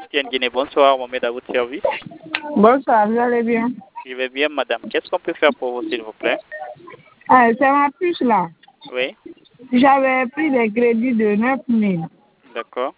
Christiane Guinée. Bonsoir, Mohamed, à votre service. Bonsoir, vous allez bien? Je vais bien, madame. Qu'est-ce qu'on peut faire pour vous, s'il vous plaît? Ah, c'est ma puce là. Oui, J'avais pris des crédits de 9 000. d'accord,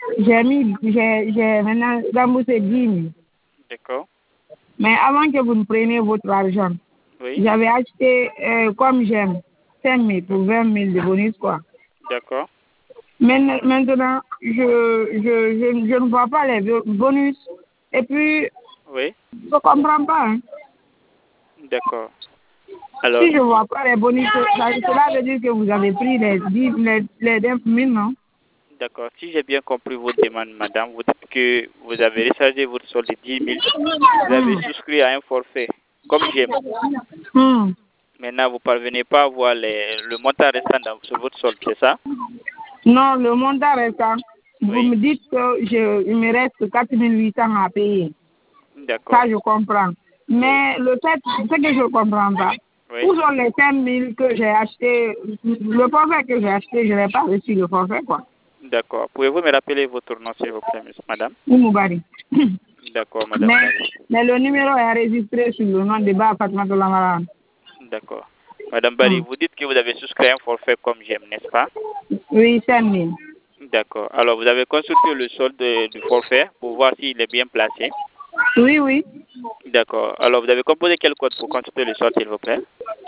J'ai maintenant remboursé 10 000. d'accord. Mais avant que vous ne preniez votre argent, Oui, j'avais acheté, comme j'aime, 5 000 pour 20 000 de bonus, quoi. d'accord. Maintenant, je ne vois pas les bonus. Et puis, Oui, je ne comprends pas. Hein. d'accord. Alors, Si je ne vois pas les bonus, cela veut dire que vous avez pris les 9 000, non? d'accord. Si j'ai bien compris votre demande, madame, vous dites que vous avez rechargé votre solde de 10 000. Vous avez souscrit à un forfait, comme j'aime. Hmm. Maintenant, vous ne parvenez pas à voir le montant restant sur votre solde, c'est ça? Non, le montant restant, vous Oui, me dites qu'il me reste 4 800 à payer. d'accord. Ça, je comprends. Mais le fait, ce que je ne comprends pas, Oui, où sont les 5 000 que j'ai acheté, le forfait que j'ai acheté, je n'ai pas reçu le forfait, quoi. d'accord. Pouvez-vous me rappeler votre nom, s'il vous plaît, madame? Oumoubari. D'accord, madame. Mais le numéro est enregistré sur le nom de Ba Fatma Tolamaran. D'accord. Madame Bari, vous dites que vous avez souscrit un forfait comme j'aime, n'est-ce pas? Oui, 5 000. D'accord. Alors, vous avez consulté le solde du forfait pour voir s'il est bien placé. Oui, oui. D'accord. Alors, vous avez composé quel code pour consulter le solde, s'il vous plaît?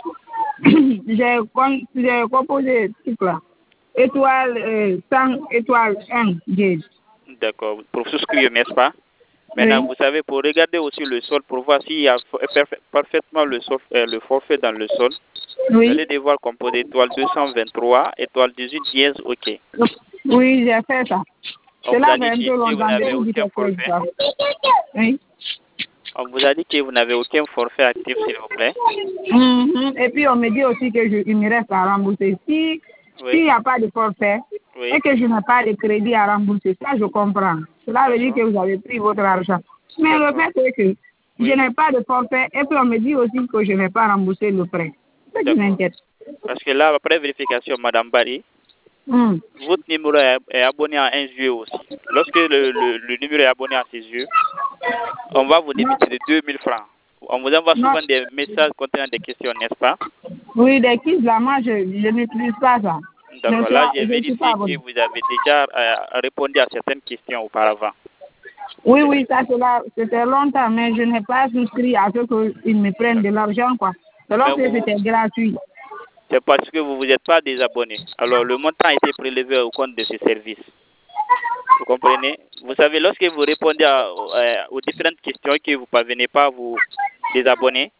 J'ai composé tout là. Étoile 100, étoile 1, j'ai. D'accord. Pour souscrire, n'est-ce pas? Maintenant, Oui. vous savez, pour regarder aussi le solde, pour voir s'il y a parfaitement le forfait dans le solde, vous Oui. allez devoir composer étoile 223, étoile 18, dièse, OK. Oui, j'ai fait ça. On vous Cela a fait dit un peu que vous longtemps n'avez depuis aucun 17 heures. forfait. Oui. On vous a dit que vous n'avez aucun forfait actif, s'il vous plaît. Et puis, on me dit aussi qu'il me reste à rembourser. S'il Oui, n'y a pas de forfait oui, et que je n'ai pas de crédit à rembourser, ça, je comprends. Cela veut dire d'accord, que vous avez pris votre argent. Mais le d'accord, fait est que je oui, n'ai pas de forfait et puis on me dit aussi que je n'ai pas remboursé le prêt. C'est qui d'accord. m'inquiète. Parce que là, après vérification, Madame Barry, Hum. votre numéro est abonné à un jeu aussi. Lorsque le numéro est abonné à ces jeux, on va vous débiter de 2000 francs. On vous envoie Non. souvent des messages contenant des questions, n'est-ce pas? Oui, des quiz, là, moi, je n'utilise pas ça. D'accord. Là, j'ai Je ne suis pas vérifié que abonné. vous avez déjà répondu à certaines questions auparavant. Oui, oui, ça, c'était longtemps, mais je n'ai pas souscrit à ce qu'ils me prennent de l'argent, quoi. C'est Mais lorsque c'était gratuit. c'est parce que vous êtes pas désabonné. Alors, le montant a été prélevé au compte de ce service. Vous comprenez? Vous savez, lorsque vous répondez aux différentes questions et que vous ne parvenez pas à vous désabonner,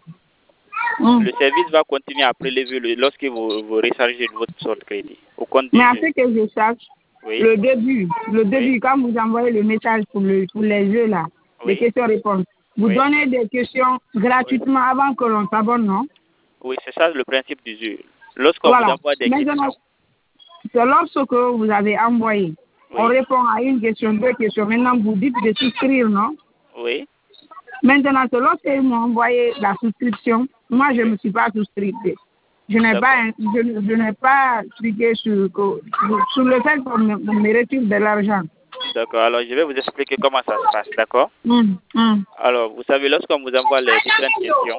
Hum. le service va continuer à prélever lorsque vous rechargez votre solde crédit au compte Mais des à jeux. ce que je sache, Oui, le début, oui, quand vous envoyez le message pour les jeux, là, les oui, questions-réponses, vous oui, donnez des questions oui. gratuitement avant que l'on s'abonne, non? Oui, c'est ça le principe du jeu. Lorsqu'on vous Voilà. envoie des Maintenant, questions, c'est lorsque vous avez envoyé, on oui, répond à une question, deux questions. Maintenant, vous dites de souscrire, non? oui, Maintenant, c'est lorsqu'ils m'ont envoyé la souscription, moi, je ne oui, me suis pas souscrite. Je n'ai d'accord. pas, je n'ai pas cliqué sur le fait qu'on me retire de l'argent. D'accord. Alors, je vais vous expliquer comment ça se passe, d'accord? Hum, hum. Alors, vous savez, lorsqu'on vous envoie les différentes questions,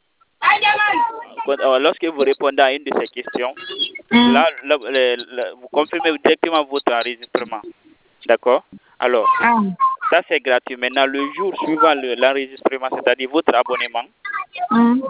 lorsque vous répondez à une de ces questions, Hum. vous confirmez directement votre enregistrement. D'accord? Alors, Ah. ça c'est gratuit. Maintenant, le jour suivant l'enregistrement, c'est-à-dire votre abonnement, Hum.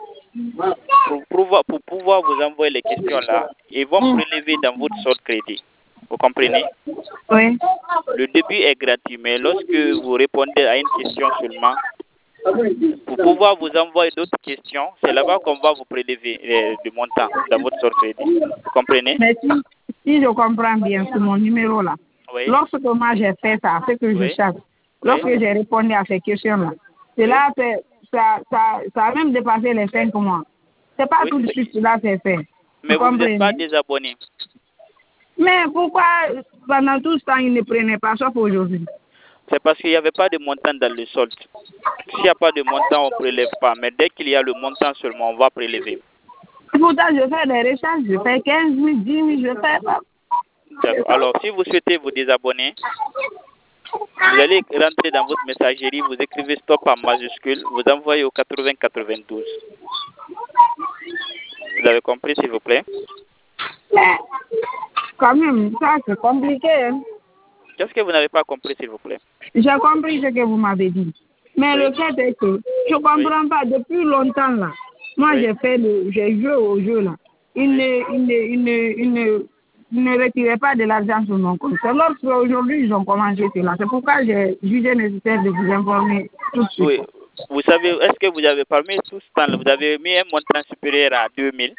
pour pouvoir vous envoyer les questions là, ils vont Hum. prélever dans votre solde crédit. Vous comprenez? Oui. Le début est gratuit, mais lorsque vous répondez à une question seulement, pour pouvoir vous envoyer d'autres questions, c'est là-bas qu'on va vous prélever du montant dans votre solde crédit. Vous comprenez? Mais si je comprends bien sur mon numéro là, Oui, lorsque moi j'ai fait ça, ce que je oui, cherche, oui, lorsque j'ai répondu à ces questions-là, oui, cela fait, ça a même dépassé les 5 mois. C'est pas oui. tout de suite cela c'est fait. Vous Mais vous n'êtes pas comprenez? désabonné. Mais pourquoi pendant tout ce temps ils ne prenaient pas, sauf aujourd'hui? C'est parce qu'il n'y avait pas de montant dans le solde. S'il n'y a pas de montant, on ne prélève pas. Mais dès qu'il y a le montant seulement, on va prélever. Pourtant, je fais des recherches, je fais 15 000, 10 000, je fais pas. C'est D'accord. ça. Alors, si vous souhaitez vous désabonner, Vous allez rentrer dans votre messagerie, vous écrivez stop en majuscule, vous envoyez au 8092. Vous avez compris, s'il vous plaît? Mais, quand même, ça c'est compliqué. Hein? Qu'est-ce que vous n'avez pas compris, s'il vous plaît? J'ai compris ce que vous m'avez dit. Mais le fait est que je ne comprends pas depuis longtemps là. Moi j'ai joué au jeu là. Il ne retirait pas de l'argent sur mon compte. C'est lorsqu'aujourd'hui ils ont commencé cela. C'est pourquoi j'ai jugé nécessaire de vous informer tout de suite. Oui. Vous savez, est-ce que vous avez parmi tout ce temps, vous avez mis un montant supérieur à 2000?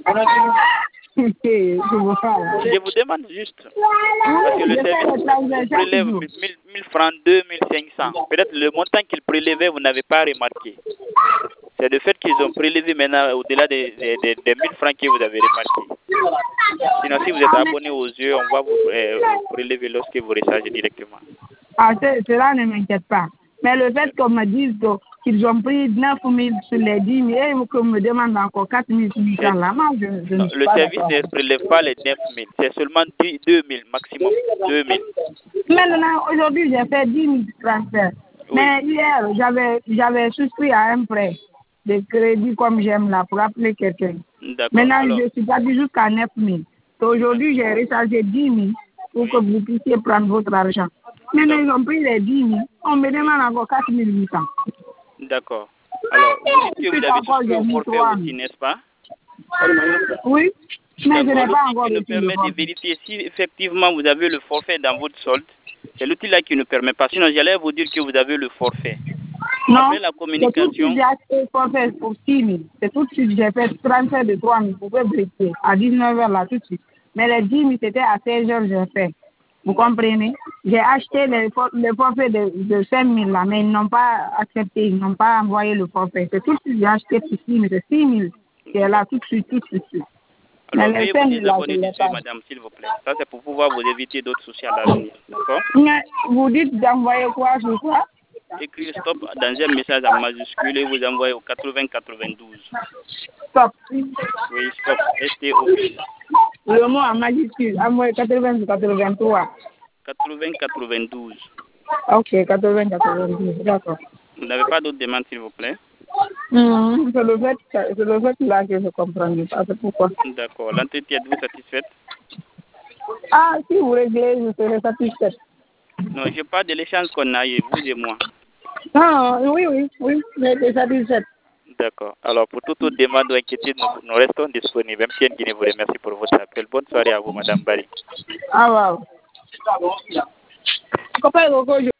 Je vous demande juste. Parce que le service prélève 1000 francs, 2500. Peut-être le montant qu'ils prélevaient, vous n'avez pas remarqué. C'est le fait qu'ils ont prélevé maintenant au-delà des 1000 francs que vous avez remarqué. Sinon, si vous êtes abonné aux yeux, on va vous prélever lorsque vous rechargez directement. Ah, cela ne m'inquiète pas. Mais le fait qu'on me dise qu'ils ont pris 9 000 sur les 10 000 et qu'on me demande encore 4 800 là, moi, je ne le service ne prélève pas les 9 000. C'est seulement 2 000 maximum. 2 000. Maintenant, aujourd'hui, j'ai fait 10 000 transferts. Oui. Mais hier, j'avais souscrit à un prêt de crédit comme j'aime là pour appeler quelqu'un. Maintenant, je suis parti jusqu'à 9 000. Aujourd'hui, j'ai rechargé 10 000 pour que vous puissiez prendre votre argent. Maintenant, ils ont pris les 10 000. On me demande encore 4 800. D'accord. Alors, vous dites que vous avez souscrit au forfait aussi, n'est-ce pas? Oui, mais je n'ai pas encore qui nous permet de vérifier si effectivement vous avez le forfait dans votre solde. C'est l'outil-là qui ne permet pas. Sinon, j'allais vous dire que vous avez le forfait. Non, après la communication. J'ai acheté le forfait pour 6 000. C'est tout de suite, j'ai fait transfert de 3 000. Vous pouvez briquer à 19 h là tout de suite. Mais les 10 000, c'était à 16 h, j'ai fait. Vous comprenez? J'ai acheté le forfait de 5 000 là, mais ils n'ont pas accepté, ils n'ont pas envoyé le forfait. C'est tout de suite, j'ai acheté pour 6 000. C'est 6 000 qui est là tout de suite, tout de suite. Alors, veuillez vous désabonner dessus, madame, s'il vous plaît. Ça, c'est pour pouvoir vous éviter d'autres soucis à l'avenir. D'accord? Mais vous dites d'envoyer quoi sur quoi? Écrivez stop dans un message en majuscule et vous envoyez au 8092. Stop. Oui, stop. STOP. Le mot en majuscule, envoyez 80 83. 8092. Ok, 80-92, d'accord. Vous n'avez pas d'autres demandes, s'il vous plaît? C'est le fait là que je comprends pas, c'est pourquoi. D'accord. L'entretien, êtes-vous satisfaite? Ah, si vous réglez, je serai satisfaite. Non, je parle de l'échange qu'on a eu, vous et moi. Ah, oui, j'étais satisfaite. D'accord. Alors, pour toute autre demande ou inquiétude, nous restons disponibles. Même si Guinée vous remercie pour votre appel. Bonne soirée à vous, madame Barry. Ah, wow.